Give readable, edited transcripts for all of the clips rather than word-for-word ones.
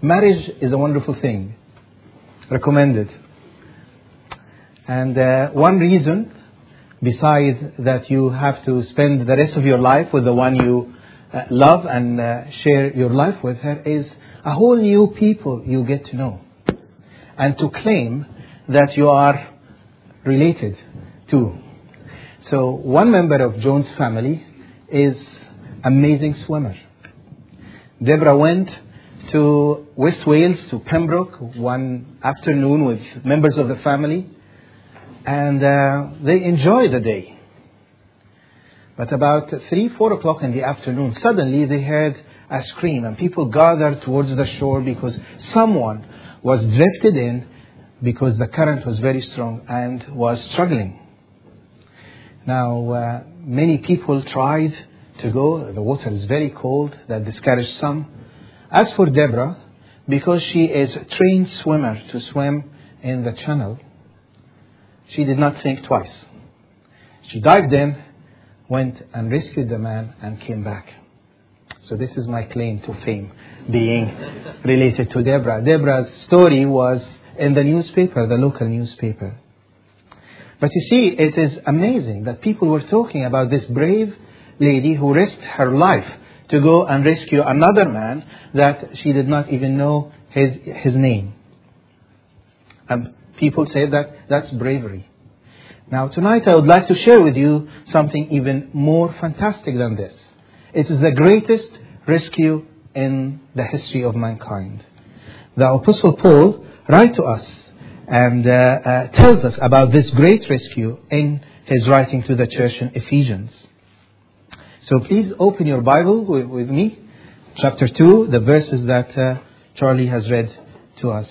Marriage is a wonderful thing. Recommended. And one reason, besides that you have to spend the rest of your life with the one you love and share your life with her, is a whole new people you get to know. And to claim that you are related to. So one member of Jones' family is amazing swimmer. Deborah went to West Wales, to Pembroke, one afternoon with members of the family, and they enjoyed the day. But about 3, 4 o'clock in the afternoon, suddenly they heard a scream, and people gathered towards the shore because someone was drifted in because the current was very strong and was struggling. Now, many people tried to go. The water is very cold. That discouraged some. As for Deborah, because she is a trained swimmer to swim in the channel, she did not think twice. She dived in, went and rescued the man and came back. So this is my claim to fame, being related to Deborah. Deborah's story was in the newspaper, the local newspaper. But you see, it is amazing that people were talking about this brave lady who risked her life to go and rescue another man that she did not even know his name. And people say that that's bravery. Now tonight I would like to share with you something even more fantastic than this. It is the greatest rescue in the history of mankind. The Apostle Paul writes to us and tells us about this great rescue in his writing to the church in Ephesians. So please open your Bible with me, chapter 2, the verses that Charlie has read to us.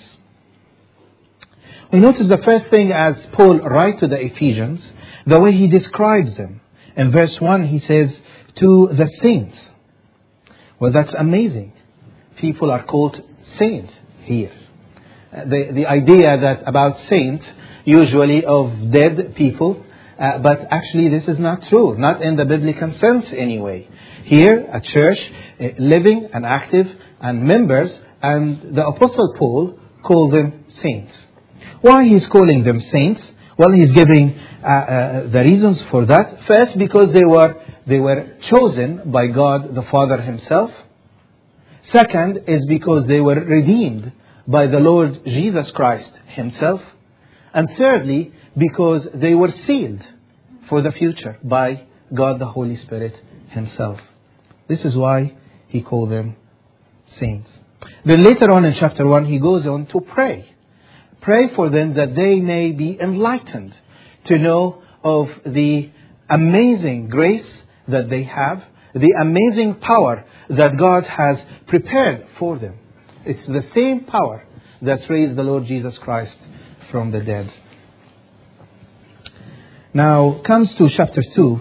We notice the first thing as Paul writes to the Ephesians, the way he describes them. In verse 1 he says, to the saints. Well, that's amazing. People are called saints here. The idea that about saints, usually of dead people, but actually this is not true, not in the biblical sense anyway. Here, a church, living and active and members, and the Apostle Paul called them saints. Why he's calling them saints? Well, he's giving the reasons for that. First, because they were chosen by God the Father Himself. Second is because they were redeemed by the Lord Jesus Christ Himself. And thirdly, because they were sealed for the future by God the Holy Spirit Himself. This is why he called them saints. Then later on in chapter 1, he goes on to pray. Pray for them that they may be enlightened to know of the amazing grace that they have, the amazing power that God has prepared for them. It's the same power that raised the Lord Jesus Christ from the dead. Now, comes to chapter 2.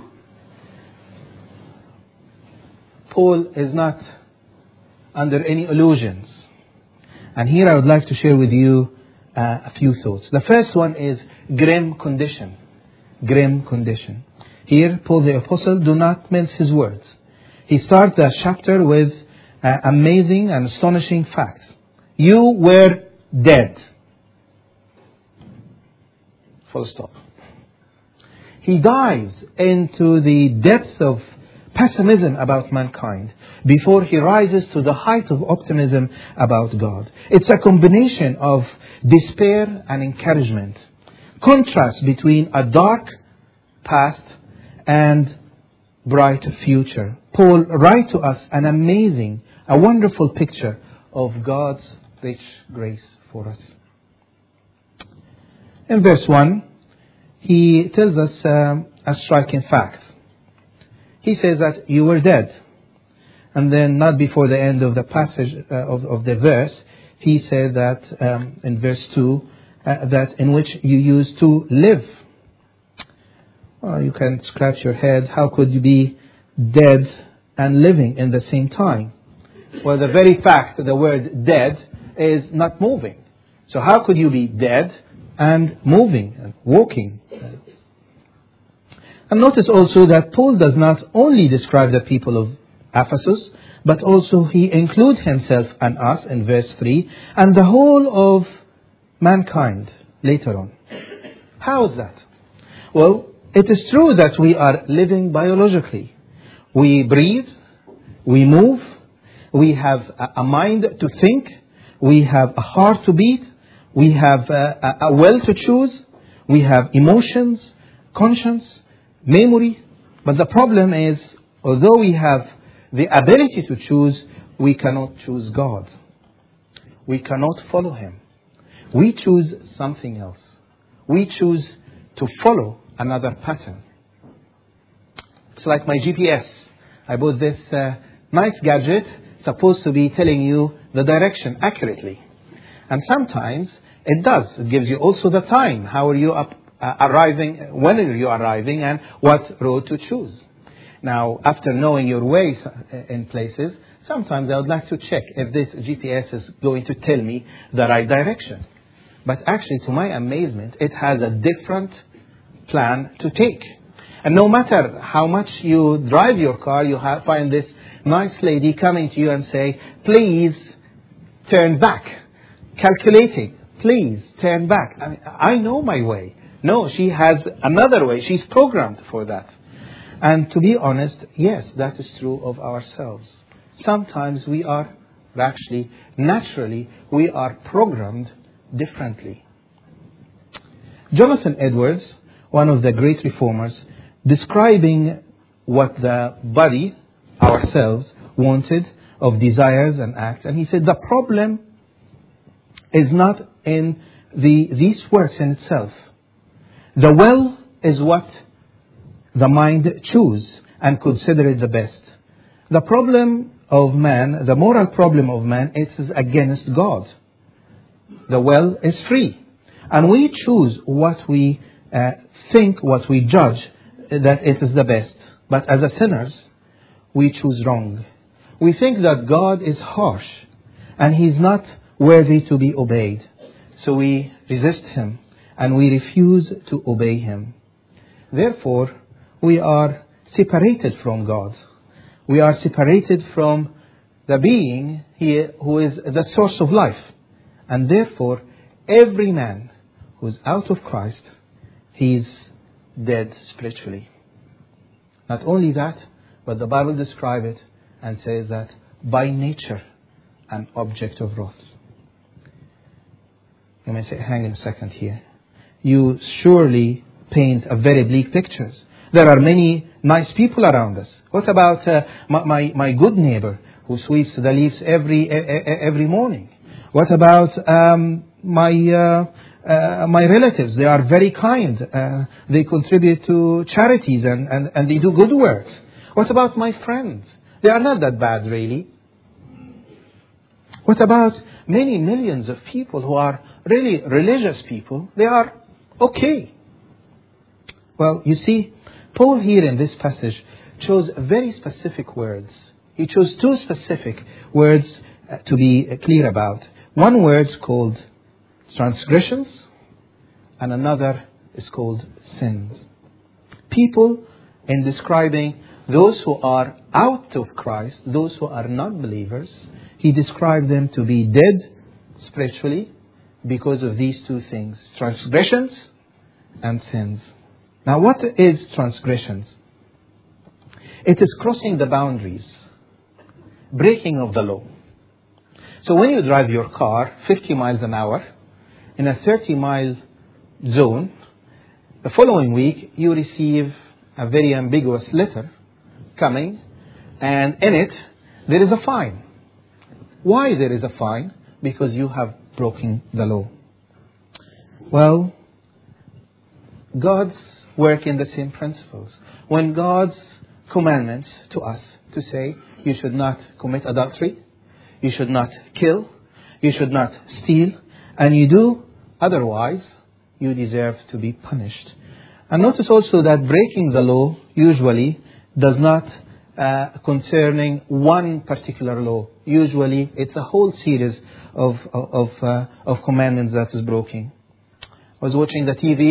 Paul is not under any illusions. And here I would like to share with you a few thoughts. The first one is grim condition. Grim condition. Here, Paul the Apostle do not mince his words. He starts the chapter with amazing and astonishing facts. You were dead. Full stop. He dives into the depth of pessimism about mankind before he rises to the height of optimism about God. It's a combination of despair and encouragement. Contrast between a dark past and bright future. Paul writes to us an amazing, a wonderful picture of God's rich grace for us. In verse 1, he tells us a striking fact. He says that you were dead. And then not before the end of the passage of the verse, he said that in verse 2, that in which you used to live. Well, you can scratch your head. How could you be dead and living in the same time? Well, the very fact that the word dead is not moving. So how could you be dead and moving and walking? And notice also that Paul does not only describe the people of Ephesus, but also He includes Himself and us in verse 3, and the whole of mankind later on. How is that? Well, it is true that we are living biologically. We breathe, we move, we have a mind to think, we have a heart to beat, we have a will to choose, we have emotions, conscience, memory. But the problem is, although we have the ability to choose, we cannot choose God. We cannot follow Him. We choose something else. We choose to follow another pattern. It's like my GPS. I bought this nice gadget supposed to be telling you the direction accurately. And sometimes it does. It gives you also the time. How are you arriving, when are you arriving, and what road to choose. Now, after knowing your ways in places, sometimes I would like to check if this GPS is going to tell me the right direction. But actually, to my amazement, it has a different plan to take. And no matter how much you drive your car, you find this nice lady coming to you and say, please turn back. Calculating, please turn back. I know my way. No, she has another way. She's programmed for that. And to be honest, yes, that is true of ourselves. Sometimes we are, actually, naturally, we are programmed differently. Jonathan Edwards, one of the great reformers, describing what the body, ourselves, wanted of desires and acts, and he said the problem is not in these works in itself. The will is what the mind choose and consider it the best. The problem of man, the moral problem of man, it is against God. The will is free. And we choose what we think, what we judge that it is the best. But as a sinners, we choose wrong. We think that God is harsh and He's not worthy to be obeyed. So we resist Him and we refuse to obey Him. Therefore, we are separated from God. We are separated from the being here who is the source of life. And therefore, every man who is out of Christ, he is dead spiritually. Not only that, but the Bible describes it and says that by nature, an object of wrath. You may say, hang on a second here. You surely paint a very bleak picture. There are many nice people around us. What about my good neighbor who sweeps the leaves every morning? What about my relatives? They are very kind. They contribute to charities and they do good works. What about my friends? They are not that bad, really. What about many millions of people who are really religious people? They are okay. Well, you see, Paul here in this passage chose very specific words. He chose two specific words to be clear about. One word is called transgressions, and another is called sins. People, in describing those who are out of Christ, those who are not believers, he described them to be dead spiritually because of these two things, transgressions and sins. Now, what is transgressions? It is crossing the boundaries, breaking of the law. So when you drive your car 50 miles an hour in a 30-mile zone, the following week you receive a very ambiguous letter coming, and in it there is a fine. Why there is a fine? Because you have broken the law. Well, God's work in the same principles. When God's commandments to us to say, you should not commit adultery, you should not kill, you should not steal, and you do otherwise, you deserve to be punished. And notice also that breaking the law usually does not concerning one particular law. Usually it's a whole series of commandments that is broken. I was watching the TV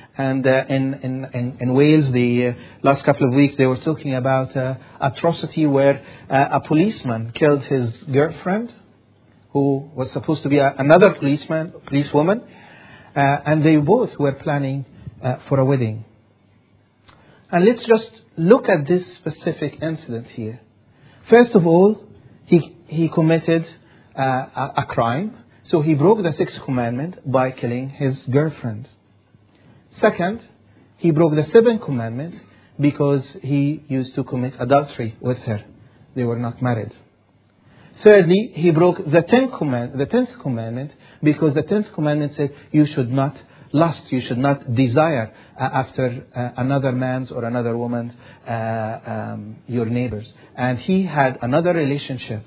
And in Wales, the last couple of weeks, they were talking about atrocity where a policeman killed his girlfriend, who was supposed to be another policewoman, and they both were planning for a wedding. And let's just look at this specific incident here. First of all, he committed a crime. So he broke the sixth commandment by killing his girlfriend. Second, he broke the seventh commandment because he used to commit adultery with her. They were not married. Thirdly, he broke the tenth commandment because the 10th commandment said you should not lust, you should not desire after another man's or another woman's, your neighbor's. And he had another relationship.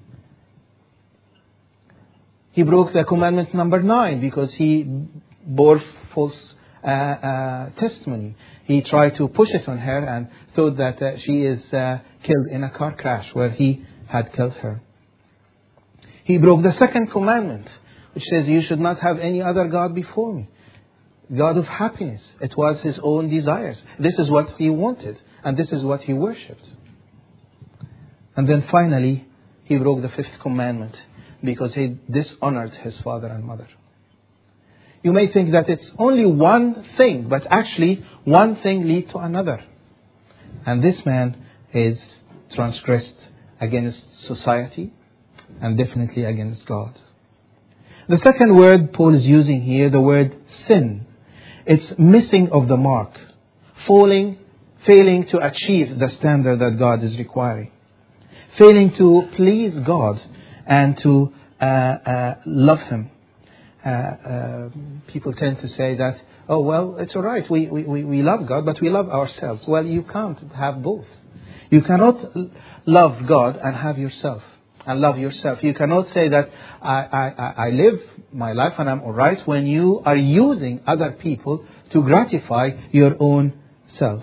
He broke the commandment number 9 because he bore false testimony. He tried to push it on her and thought that she is killed in a car crash where he had killed her. He broke the second commandment, which says you should not have any other God before me. God of happiness. It was his own desires. This is what he wanted, and this is what he worshipped. And then finally, he broke the 5th commandment because he dishonored his father and mother. You may think that it's only one thing, but actually one thing leads to another. And this man is transgressed against society and definitely against God. The second word Paul is using here, the word sin. It's missing of the mark, failing to achieve the standard that God is requiring, failing to please God and to love Him. People tend to say that, oh, well, it's all right, we love God, but we love ourselves. Well, you can't have both. You cannot love God and have yourself, and love yourself. You cannot say that I live my life and I'm all right when you are using other people to gratify your own self.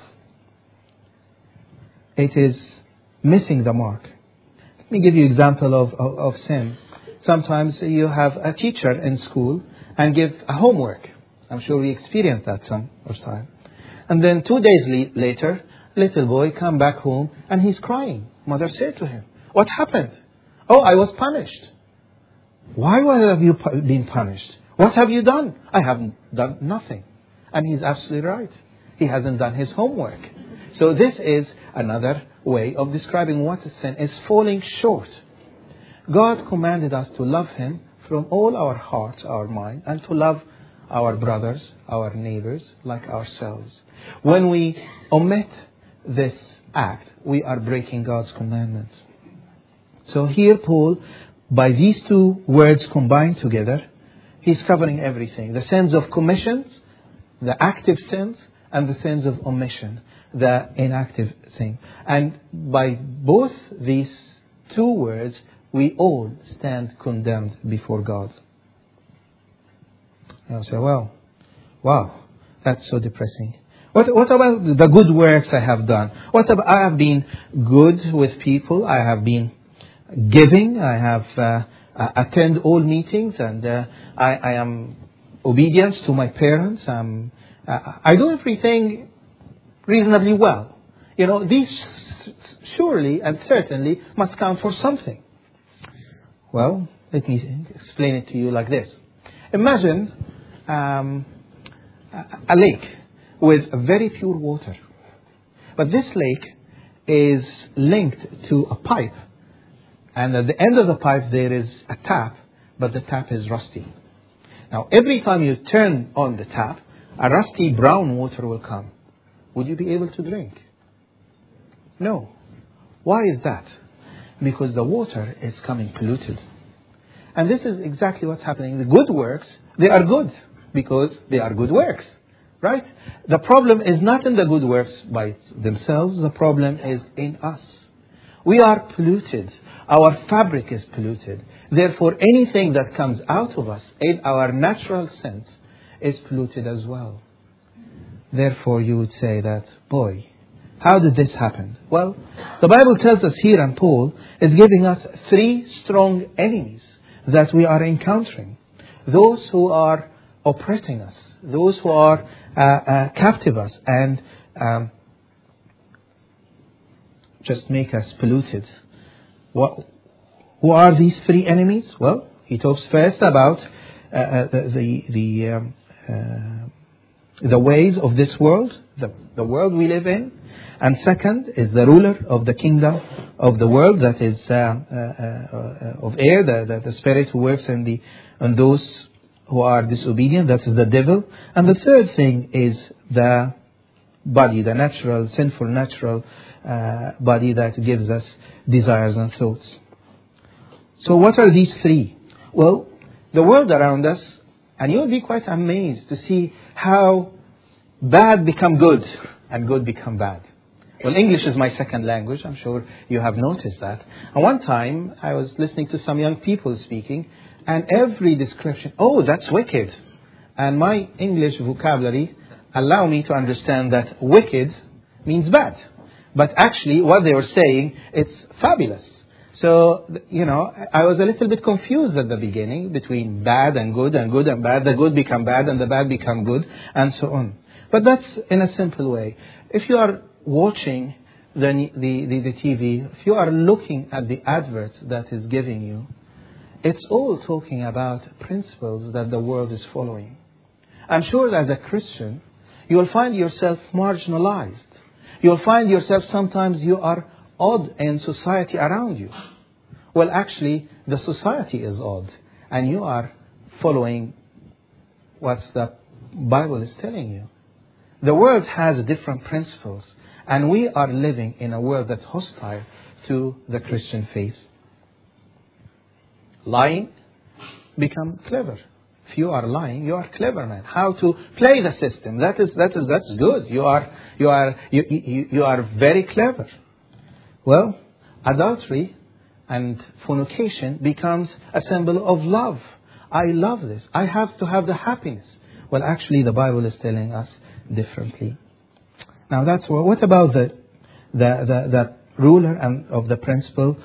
It is missing the mark. Let me give you an example of sin. Sometimes you have a teacher in school and give a homework. I'm sure we experienced that some time. And then 2 days later, little boy come back home and he's crying. Mother said to him, "What happened?" "Oh, I was punished." "Why have you been punished? What have you done?" "I haven't done nothing." And he's absolutely right. He hasn't done his homework. So this is another way of describing what a sin is, falling short. God commanded us to love Him from all our heart, our mind, and to love our brothers, our neighbors, like ourselves. When we omit this act, we are breaking God's commandments. So here Paul, by these two words combined together, he's covering everything. The sins of commission, the active sins, and the sins of omission, the inactive thing. And by both these two words, we all stand condemned before God. I'll say, well, wow, that's so depressing. What about the good works I have done? What about I have been good with people? I have been giving. I have attend all meetings, and I am obedient to my parents. I do everything reasonably well. You know, these surely and certainly must count for something. Well, let me explain it to you like this. Imagine a lake with very pure water. But this lake is linked to a pipe. And at the end of the pipe there is a tap, but the tap is rusty. Now, every time you turn on the tap, a rusty brown water will come. Would you be able to drink? No. Why is that? Because the water is coming polluted. And this is exactly what's happening. The good works, they are good because they are good works. Right? The problem is not in the good works by themselves. The problem is in us. We are polluted. Our fabric is polluted. Therefore, anything that comes out of us in our natural sense is polluted as well. Therefore, you would say that, boy, how did this happen? Well, the Bible tells us here, and Paul is giving us 3 strong enemies that we are encountering. Those who are oppressing us. those who are captive us and just make us polluted. Who are these three enemies? Well, he talks first about the ways of this world, the world we live in. And second is the ruler of the kingdom of the world, that is of air, the spirit who works in those who are disobedient, that is the devil. And the third thing is the body, the natural, sinful natural body that gives us desires and thoughts. So what are these three? Well, the world around us, and you'll be quite amazed to see how bad become good and good become bad. Well, English is my second language. I'm sure you have noticed that. And one time I was listening to some young people speaking, and every description, oh, that's wicked. And my English vocabulary allow me to understand that wicked means bad. But actually what they were saying, it's fabulous. So, I was a little bit confused at the beginning between bad and good and bad. The good become bad and the bad become good and so on. But that's in a simple way. If you are watching the TV, if you are looking at the advert that is giving you, it's all talking about principles that the world is following. I'm sure that as a Christian, you will find yourself marginalized. You'll find yourself sometimes you are odd in society around you. Well, actually, the society is odd, and you are following what the Bible is telling you. The world has different principles, and we are living in a world that's hostile to the Christian faith. Lying become clever. If you are lying, you are clever, man. How to play the system? That's good. You are very clever. Well, adultery and fornication becomes a symbol of love. I love this. I have to have the happiness. Well, actually, the Bible is telling us differently. Now, that's what about the ruler and of the principle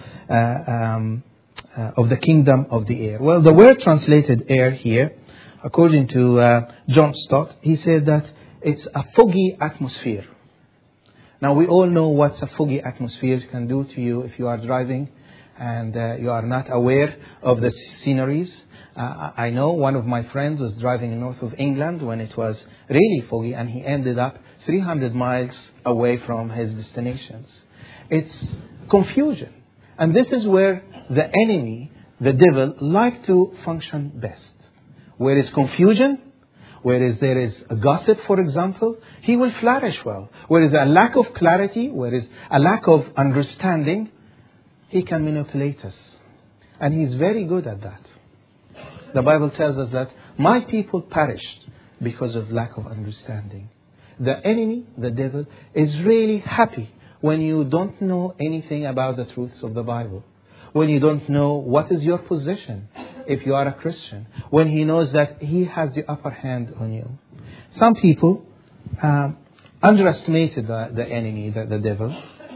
of the kingdom of the air? Well, the word translated air here, according to John Stott, he said that it's a foggy atmosphere. Now, we all know what a foggy atmosphere can do to you if you are driving and you are not aware of the sceneries. I know one of my friends was driving north of England when it was really foggy, and he ended up 300 miles away from his destinations. It's confusion. And this is where the enemy, the devil, like to function best. Where is confusion, whereas there is a gossip, for example, he will flourish well. Where is a lack of clarity, where is a lack of understanding, he can manipulate us. And he's very good at that. The Bible tells us that my people perished because of lack of understanding. The enemy, the devil, is really happy when you don't know anything about the truths of the Bible. When you don't know what is your position if you are a Christian. When he knows that he has the upper hand on you. Some people underestimated the enemy, the devil.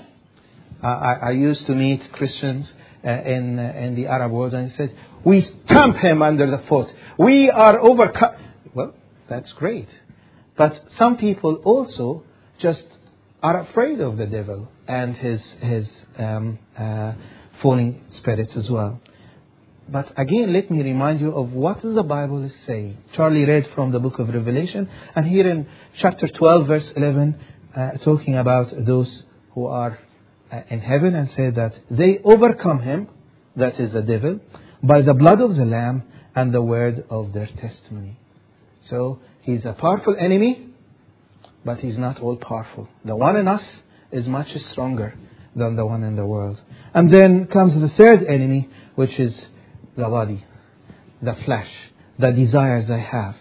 I used to meet Christians in the Arab world, and he said, we stamp him under the foot. We are overcome. Well, that's great. But some people also just are afraid of the devil and his falling spirits as well. But again, let me remind you of what the Bible is saying. Charlie read from the book of Revelation, and here in chapter 12, verse 11, talking about those who are in heaven, and said that they overcome him, that is the devil, by the blood of the Lamb and the word of their testimony. So he's a powerful enemy, but he's not all powerful. The one in us is much stronger than the one in the world. And then comes the third enemy, which is the body, the flesh, the desires I have.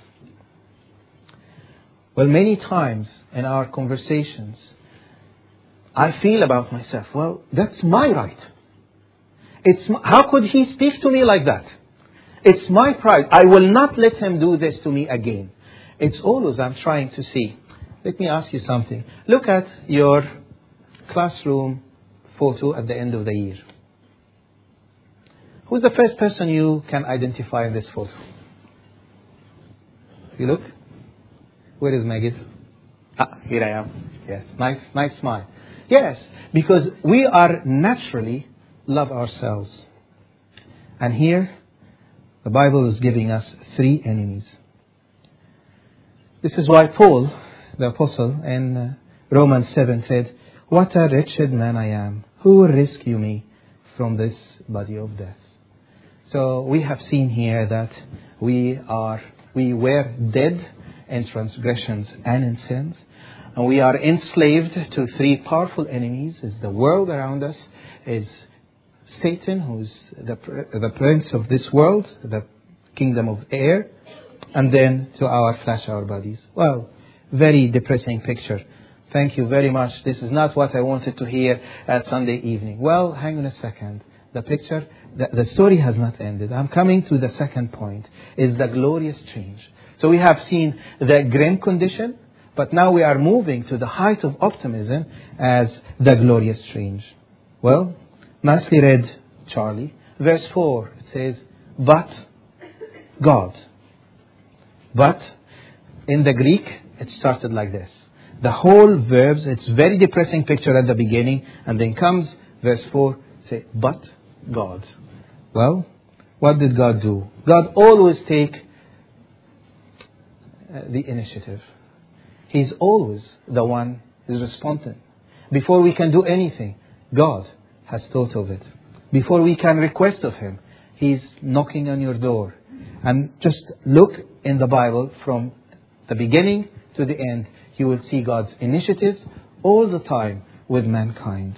Well, many times in our conversations, I feel about myself, well, that's my right. How could he speak to me like that? It's my pride. I will not let him do this to me again. It's always I'm trying to see. Let me ask you something. Look at your classroom photo at the end of the year. Who's the first person you can identify in this photo? You look? Where is Magid? Here I am. Yes, nice smile. Yes, because we are naturally love ourselves. And here, the Bible is giving us 3 enemies. This is why Paul, the apostle, in Romans 7 said, "What a wretched man I am. Who will rescue me from this body of death?" So we have seen here that we were dead in transgressions and in sins. And we are enslaved to 3 powerful enemies. Is the world around us, is Satan, who's the prince of this world, the kingdom of air, and then to our flesh, our bodies. Well, very depressing picture. Thank you very much. This is not what I wanted to hear at Sunday evening. Well, hang on a second. The story has not ended. I'm coming to the second point, is the glorious change. So we have seen the grim condition, but now we are moving to the height of optimism as the glorious change. Well, nicely read, Charlie. Verse 4, it says, "But God." But in the Greek, it started like this. The whole verbs, it's very depressing picture at the beginning, and then comes verse 4, say, "But God." Well, what did God do? God always take the initiative. He's always the one who's responding. Before we can do anything, God has thought of it. Before we can request of Him, He's knocking on your door. And just look in the Bible from the beginning to the end. You will see God's initiatives all the time with mankind.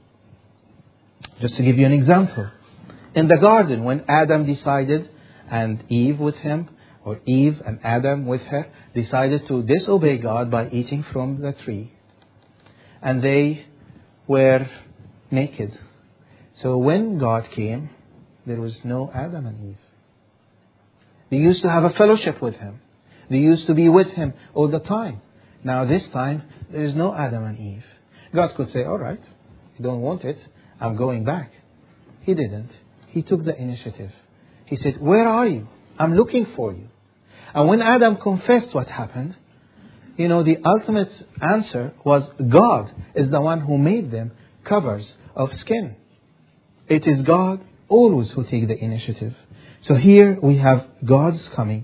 Just to give you an example. In the garden, when Adam decided, and Eve with him, or Eve and Adam with her, decided to disobey God by eating from the tree. And they were naked. So when God came, there was no Adam and Eve. They used to have a fellowship with Him. They used to be with Him all the time. Now this time, there is no Adam and Eve. God could say, "All right, you don't want it, I'm going back." He didn't. He took the initiative. He said, "Where are you? I'm looking for you." And when Adam confessed what happened, the ultimate answer was God is the one who made them covers of skin. It is God always who takes the initiative. So here we have God's coming.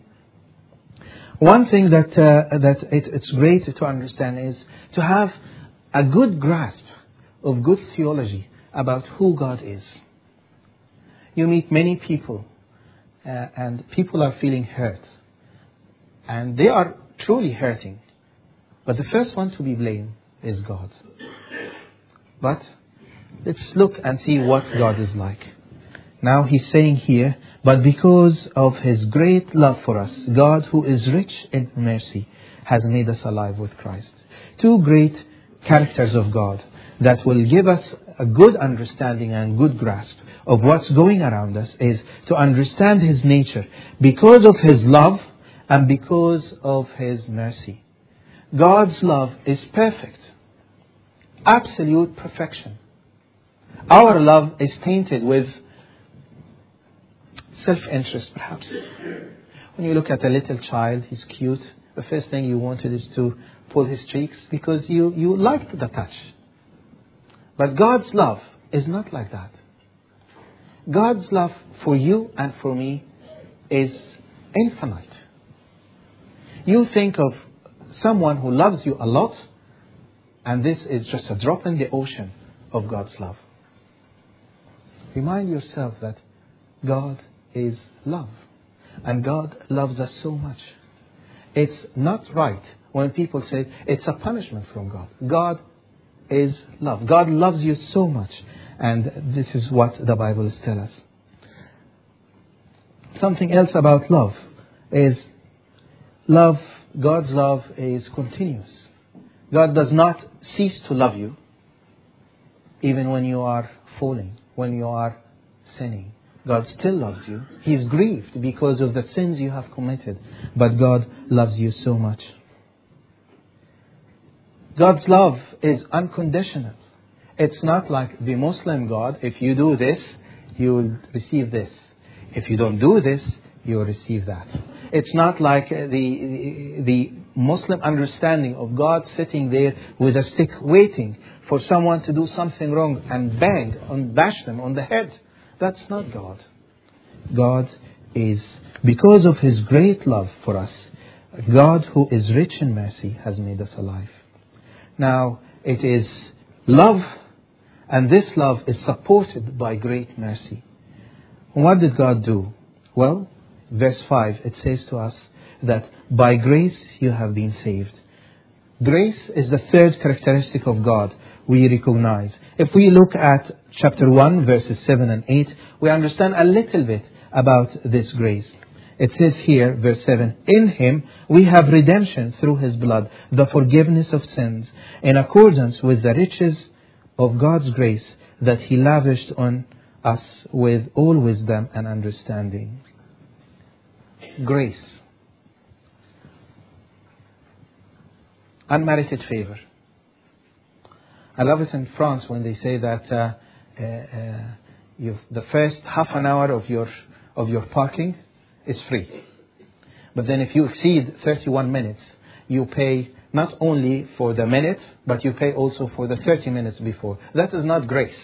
One thing that it's great to understand is to have a good grasp of good theology about who God is. You meet many people, and people are feeling hurt. And they are truly hurting. But the first one to be blamed is God. But let's look and see what God is like. Now He's saying here, "But because of His great love for us, God, who is rich in mercy, has made us alive with Christ." 2 great characters of God that will give us a good understanding and good grasp of what's going around us is to understand His nature because of His love and because of His mercy. God's love is perfect. Absolute perfection. Our love is tainted with self-interest, perhaps. When you look at a little child, he's cute. The first thing you wanted is to pull his cheeks because you liked the touch. But God's love is not like that. God's love for you and for me is infinite. You think of someone who loves you a lot, and this is just a drop in the ocean of God's love. Remind yourself that God is love. And God loves us so much. It's not right when people say it's a punishment from God. God is love. God loves you so much. And this is what the Bible is telling us. Something else about love is God's love is continuous. God does not cease to love you even when you are falling, when you are sinning. God still loves you. He is grieved because of the sins you have committed. But God loves you so much. God's love is unconditional. It's not like the Muslim God. If you do this, you will receive this. If you don't do this, you will receive that. It's not like the Muslim understanding of God sitting there with a stick waiting for someone to do something wrong and bang and bash them on the head. That's not God. God is, because of His great love for us, God who is rich in mercy has made us alive. Now, it is love, and this love is supported by great mercy. What did God do? Well, verse 5, it says to us that by grace you have been saved. Grace is the third characteristic of God we recognize. If we look at chapter 1, verses 7 and 8, we understand a little bit about this grace. It says here, verse 7, in Him we have redemption through His blood, the forgiveness of sins, in accordance with the riches of God's grace that He lavished on us with all wisdom and understanding. Grace. Unmerited favor. I love it in France when they say that the first half an hour of your parking is free. But then if you exceed 31 minutes, you pay not only for the minute, but you pay also for the 30 minutes before. That is not grace.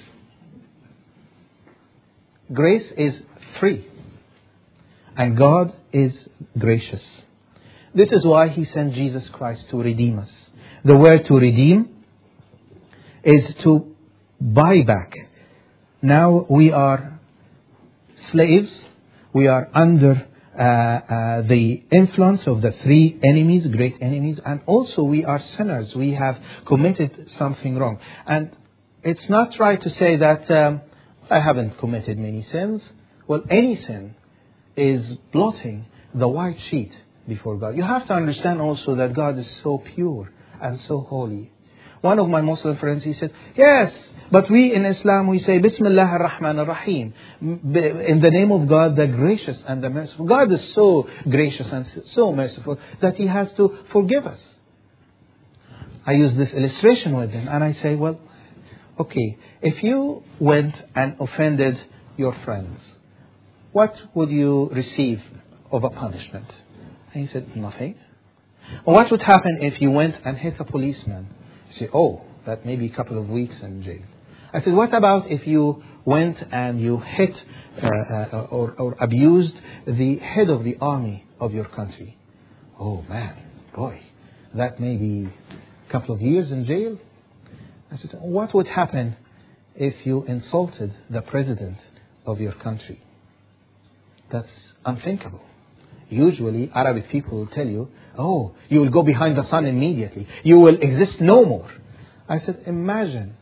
Grace is free. And God is gracious. This is why He sent Jesus Christ to redeem us. The word to redeem is to buy back. Now we are slaves. We are under the influence of the three enemies, great enemies, and also we are sinners. We have committed something wrong. And it's not right to say that I haven't committed many sins. Well, any sin is blotting the white sheet before God. You have to understand also that God is so pure and so holy. One of my Muslim friends, he said, yes, but we in Islam, we say, Bismillah ar-Rahman ar-Rahim. In the name of God, the gracious and the merciful. God is so gracious and so merciful that He has to forgive us. I use this illustration with him and I say, well, okay, if you went and offended your friends, what would you receive of a punishment? And he said, nothing. Or what would happen if you went and hit a policeman? You say, oh, that may be a couple of weeks in jail. I said, what about if you went and you hit or abused the head of the army of your country? Oh man, boy, that may be a couple of years in jail. I said, what would happen if you insulted the president of your country? That's unthinkable. Usually, Arabic people will tell you, oh, you will go behind the sun immediately. You will exist no more. I said, imagine,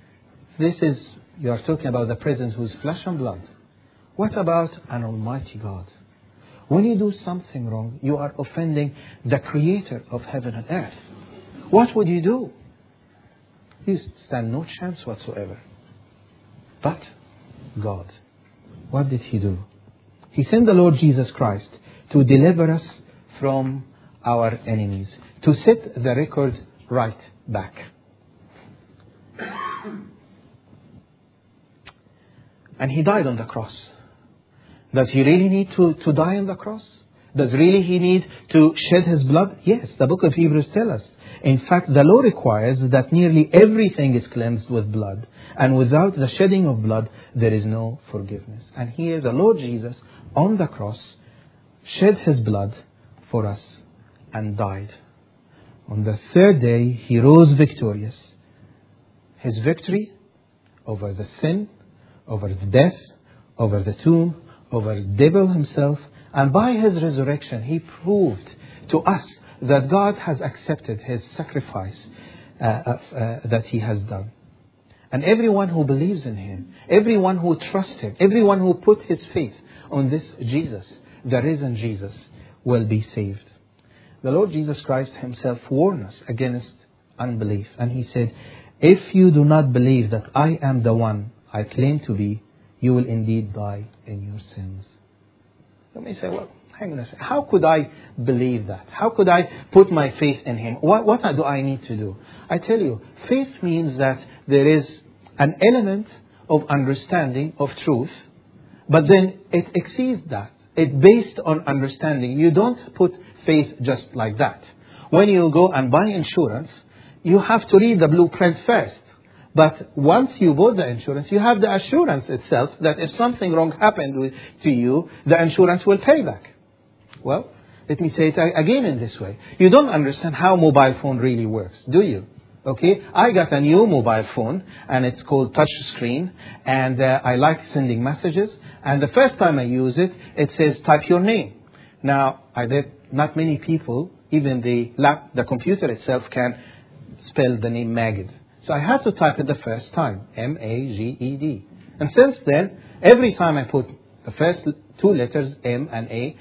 you are talking about the president who is flesh and blood. What about an almighty God? When you do something wrong, you are offending the creator of heaven and earth. What would you do? You stand no chance whatsoever. But God, what did He do? He sent the Lord Jesus Christ to deliver us from our enemies, to set the record right back. And He died on the cross. Does He really need to die on the cross? Does really He need to shed His blood? Yes, the book of Hebrews tells us. In fact, the law requires that nearly everything is cleansed with blood. And without the shedding of blood, there is no forgiveness. And here the Lord Jesus on the cross shed His blood for us and died. On the third day, He rose victorious. His victory over the sin, over the death, over the tomb, over the devil himself. And by His resurrection, He proved to us that God has accepted His sacrifice that He has done. And everyone who believes in Him, everyone who trusts Him, everyone who put his faith on this Jesus, the risen Jesus, will be saved. The Lord Jesus Christ Himself warned us against unbelief. And He said, if you do not believe that I am the one I claim to be, you will indeed die in your sins. Let me say, well, hang on a second. How could I believe that? How could I put my faith in Him? What do I need to do? I tell you, faith means that there is an element of understanding of truth, but then it exceeds that. It's based on understanding. You don't put faith just like that. When you go and buy insurance, you have to read the blueprint first. But once you bought the insurance, you have the assurance itself that if something wrong happened to you, the insurance will pay back. Well, let me say it again in this way. You don't understand how mobile phone really works, do you? Okay, I got a new mobile phone and it's called touch screen, and I like sending messages, and the first time I use it, it says type your name. Now, not many people, even the computer itself can spell the name Maged. So I had to type it the first time, M-A-G-E-D. And since then, every time I put the first two letters, M and A,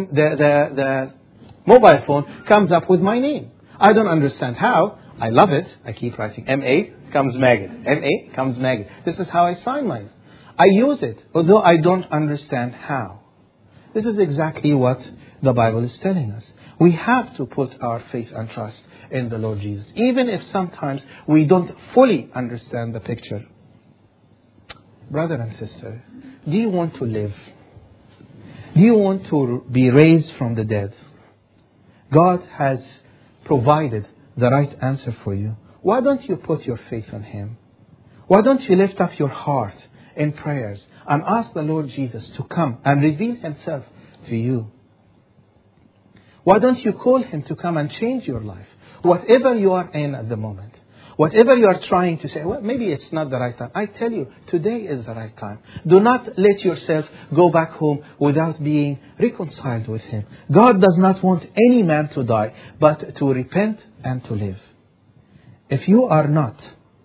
the mobile phone comes up with my name. I don't understand how. I love it. I keep writing M-A comes Maged. M-A comes Maged. This is how I sign mine. I use it, although I don't understand how. This is exactly what the Bible is telling us. We have to put our faith and trust in the Lord Jesus, even if sometimes we don't fully understand the picture. Brother and sister, do you want to live? Do you want to be raised from the dead? God has provided the right answer for you. Why don't you put your faith on Him? Why don't you lift up your heart in prayers and ask the Lord Jesus to come and reveal Himself to you? Why don't you call Him to come and change your life? Whatever you are in at the moment, whatever you are trying to say, well, maybe it's not the right time. I tell you, today is the right time. Do not let yourself go back home without being reconciled with Him. God does not want any man to die, but to repent and to live. If you are not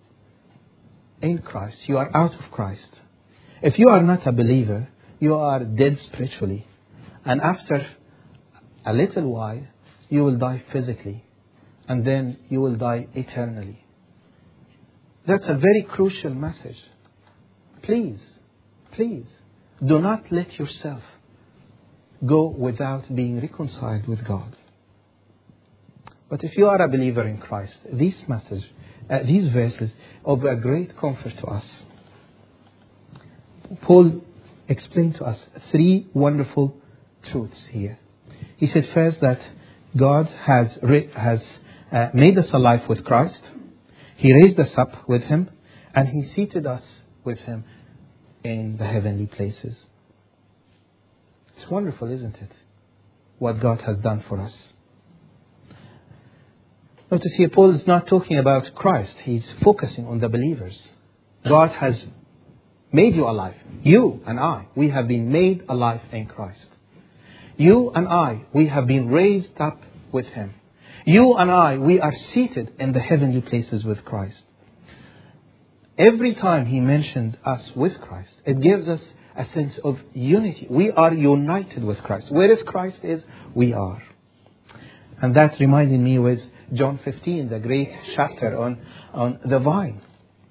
in Christ, you are out of Christ. If you are not a believer, you are dead spiritually. And after a little while, you will die physically. And then you will die eternally. That's a very crucial message. Please, please, do not let yourself go without being reconciled with God. But if you are a believer in Christ, these verses are a great comfort to us. Paul explained to us three wonderful truths here. He said first that God has made us alive with Christ. He raised us up with Him, and He seated us with Him in the heavenly places. It's wonderful, isn't it? What God has done for us. Notice here, Paul is not talking about Christ. He's focusing on the believers. God has made you alive. You and I, we have been made alive in Christ. You and I, we have been raised up with Him. You and I, we are seated in the heavenly places with Christ. Every time he mentioned us with Christ, it gives us a sense of unity. We are united with Christ. Where is Christ is, we are. And that reminded me with John 15, the great chapter on the vine.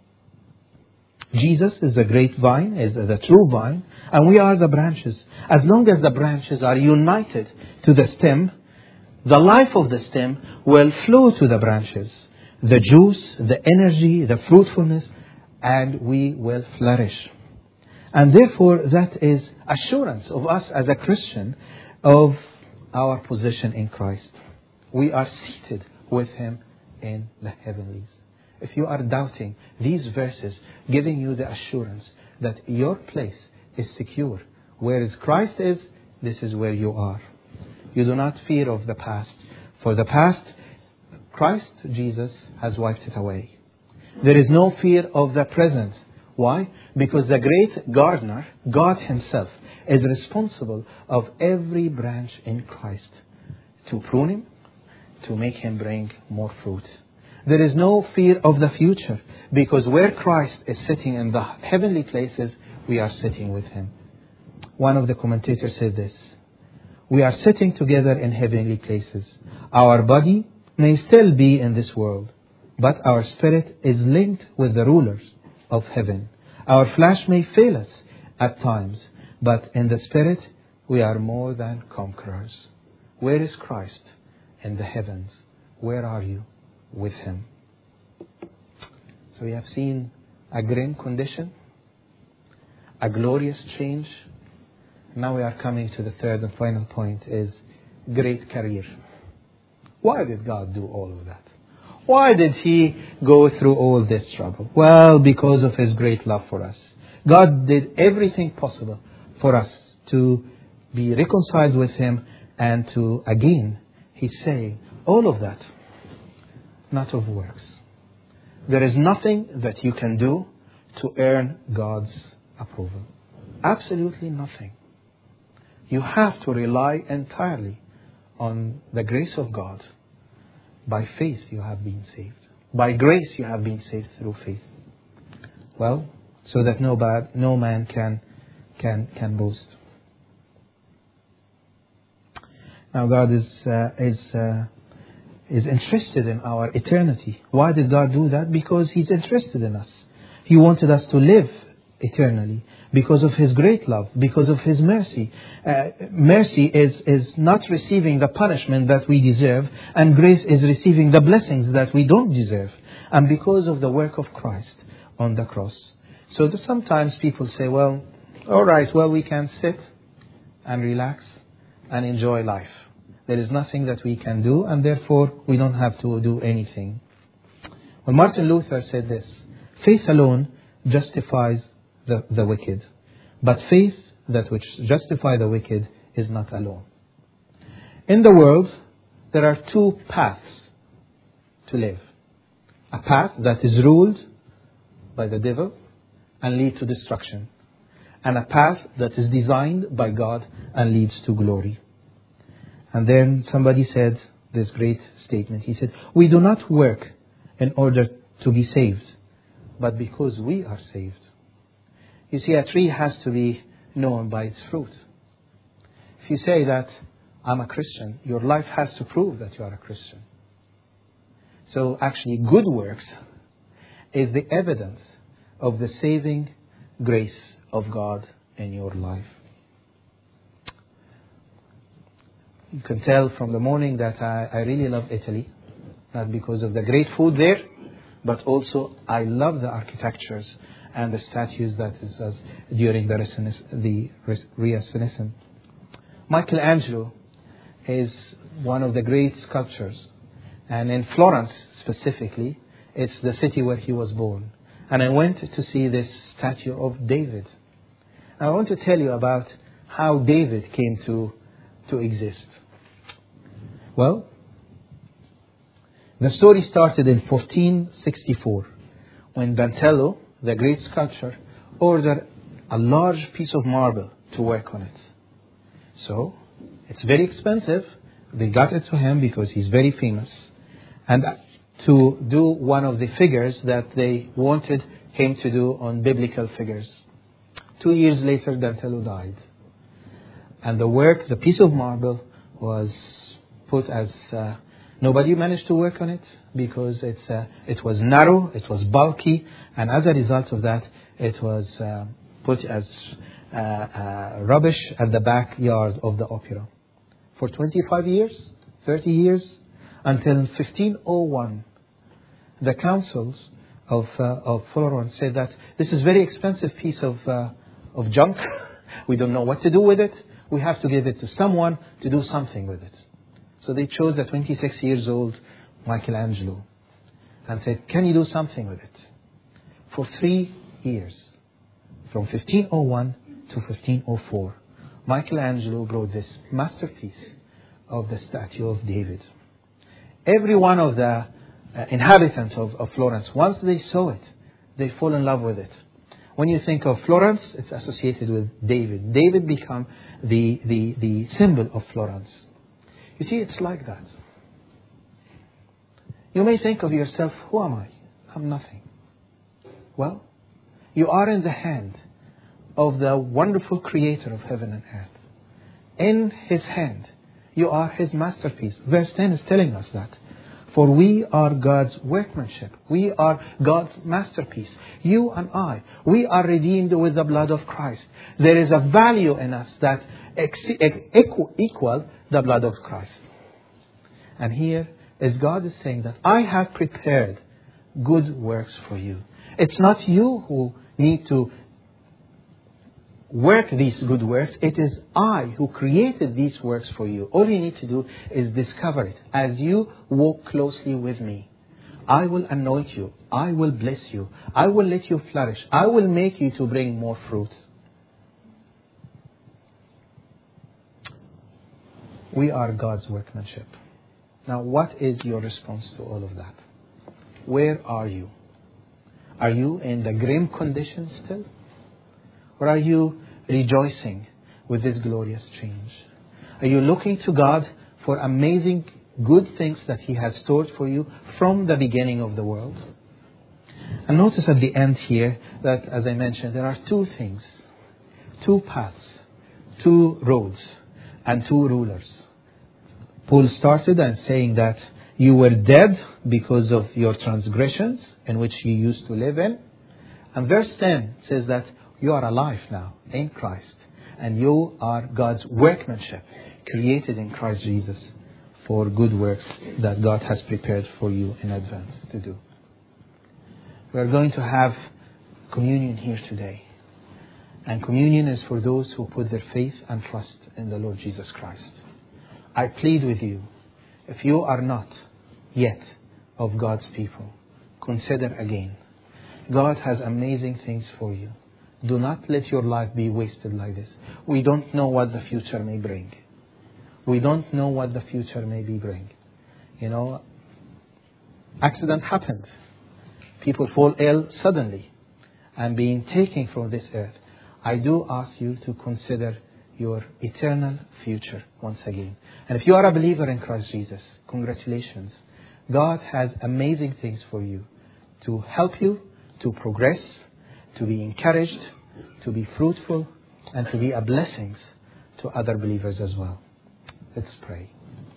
Jesus is the great vine, is the true vine, and we are the branches. As long as the branches are united to the stem, the life of the stem will flow to the branches. The juice, the energy, the fruitfulness, and we will flourish. And therefore, that is assurance of us as a Christian of our position in Christ. We are seated with Him in the heavenlies. If you are doubting these verses, giving you the assurance that your place is secure. Where Christ is, this is where you are. You do not fear of the past. For the past, Christ Jesus has wiped it away. There is no fear of the present. Why? Because the great gardener, God Himself, is responsible of every branch in Christ to prune him, to make him bring more fruit. There is no fear of the future, because where Christ is sitting in the heavenly places, we are sitting with Him. One of the commentators said this: we are sitting together in heavenly places. Our body may still be in this world, but our spirit is linked with the rulers of heaven. Our flesh may fail us at times, but in the spirit we are more than conquerors. Where is Christ? In the heavens. Where are you? With Him. So we have seen a grim condition, a glorious change. Now we are coming to the third and final point, is great career. Why did God do all of that? Why did He go through all this trouble? Well, because of His great love for us. God did everything possible for us to be reconciled with Him and to, again, He's saying, all of that, not of works. There is nothing that you can do to earn God's approval. Absolutely nothing. You have to rely entirely on the grace of God. By faith you have been saved. By grace you have been saved through faith. Well, so that no man can boast. Now God is interested in our eternity. Why did God do that? Because He's interested in us. He wanted us to live eternally because of His great love, because of His mercy. Mercy is not receiving the punishment that we deserve, and grace is receiving the blessings that we don't deserve. And because of the work of Christ on the cross. So that sometimes people say, well, all right, well, we can sit and relax and enjoy life. There is nothing that we can do, and therefore we don't have to do anything. Well, Martin Luther said this: faith alone justifies the wicked, but faith that which justifies the wicked is not alone. In the world, there are two paths to live. A path that is ruled by the devil and leads to destruction, and a path that is designed by God and leads to glory. And then somebody said this great statement. He said, we do not work in order to be saved, but because we are saved. You see, a tree has to be known by its fruit. If you say that I'm a Christian, your life has to prove that you are a Christian. So actually, good works is the evidence of the saving grace of God in your life. You can tell from the morning that I really love Italy, not because of the great food there, but also I love the architectures and the statues that is during the Renaissance. Michelangelo is one of the great sculptors, and in Florence specifically, it's the city where he was born. And I went to see this statue of David. I want to tell you about how David came to exist. Well, the story started in 1464 when Donatello, the great sculptor, ordered a large piece of marble to work on it. So, it's very expensive. They got it to him because he's very famous. And to do one of the figures that they wanted him to do on biblical figures. 2 years later, Donatello died. And the piece of marble was put as... nobody managed to work on it because it was narrow, it was bulky, and as a result of that, it was put as rubbish at the backyard of the opera. For 25 years, 30 years, until 1501, the councils of Florence said that this is a very expensive piece of junk. We don't know what to do with it. We have to give it to someone to do something with it. So they chose a 26 years old Michelangelo and said, can you do something with it? For 3 years, from 1501 to 1504, Michelangelo brought this masterpiece of the statue of David. Every one of the inhabitants of Florence, once they saw it, they fall in love with it. When you think of Florence, it's associated with David. David became the symbol of Florence. You see, it's like that. You may think of yourself, who am I? I'm nothing. Well, you are in the hand of the wonderful Creator of heaven and earth. In His hand, you are His masterpiece. Verse 10 is telling us that. For we are God's workmanship. We are God's masterpiece. You and I, we are redeemed with the blood of Christ. There is a value in us that equals the blood of Christ. And here is God is saying that I have prepared good works for you. It's not you who need to work these good works. It is I who created these works for you. All you need to do is discover it. As you walk closely with me, I will anoint you. I will bless you. I will let you flourish. I will make you to bring more fruit. We are God's workmanship. Now, what is your response to all of that? Where are you? Are you in the grim conditions still? Or are you rejoicing with this glorious change? Are you looking to God for amazing good things that He has stored for you from the beginning of the world? And notice at the end here that, as I mentioned, there are two things, two paths, two roads, and two rulers. Paul started and saying that you were dead because of your transgressions in which you used to live in. And verse 10 says that you are alive now in Christ. And you are God's workmanship, created in Christ Jesus for good works that God has prepared for you in advance to do. We are going to have communion here today. And communion is for those who put their faith and trust in the Lord Jesus Christ. I plead with you, if you are not yet of God's people, consider again. God has amazing things for you. Do not let your life be wasted like this. We don't know what the future may bring. We don't know what the future may bring. Accident happened. People fall ill suddenly and being taken from this earth. I do ask you to consider your eternal future once again. And if you are a believer in Christ Jesus, congratulations. God has amazing things for you to help you to progress, to be encouraged, to be fruitful, and to be a blessing to other believers as well. Let's pray.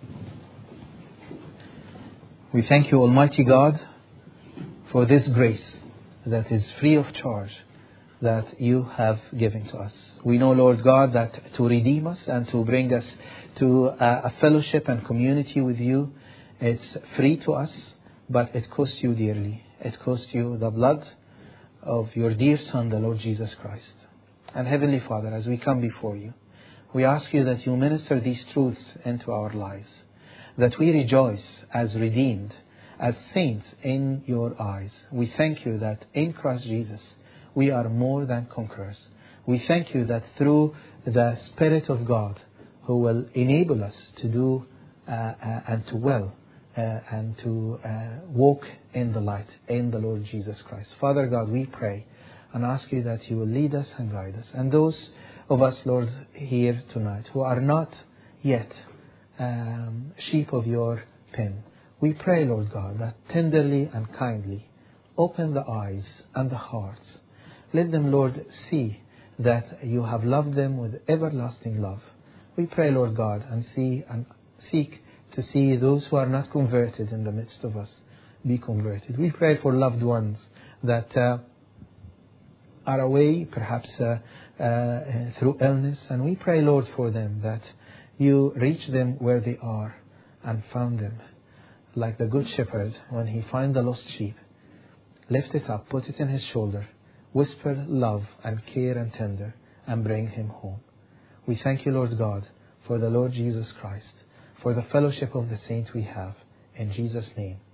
We thank you, Almighty God, for this grace that is free of charge that you have given to us. We know, Lord God, that to redeem us and to bring us to a fellowship and community with you, it's free to us, but it costs you dearly. It costs you the blood of your dear Son, the Lord Jesus Christ. And Heavenly Father, as we come before you, we ask you that you minister these truths into our lives, that we rejoice as redeemed, as saints in your eyes. We thank you that in Christ Jesus, we are more than conquerors. We thank you that through the Spirit of God, who will enable us to do and to will and to walk in the light, in the Lord Jesus Christ. Father God, we pray and ask you that you will lead us and guide us. And those of us, Lord, here tonight who are not yet sheep of your pen, we pray, Lord God, that tenderly and kindly open the eyes and the hearts. Let them, Lord, see that you have loved them with everlasting love. We pray, Lord God, and seek to see those who are not converted in the midst of us be converted. We pray for loved ones that are away, perhaps through illness. And we pray, Lord, for them that you reach them where they are and found them. Like the good shepherd, when he finds the lost sheep, lift it up, put it in his shoulder, whisper love and care and tender, and bring him home. We thank you, Lord God, for the Lord Jesus Christ, for the fellowship of the saints we have. In Jesus' name.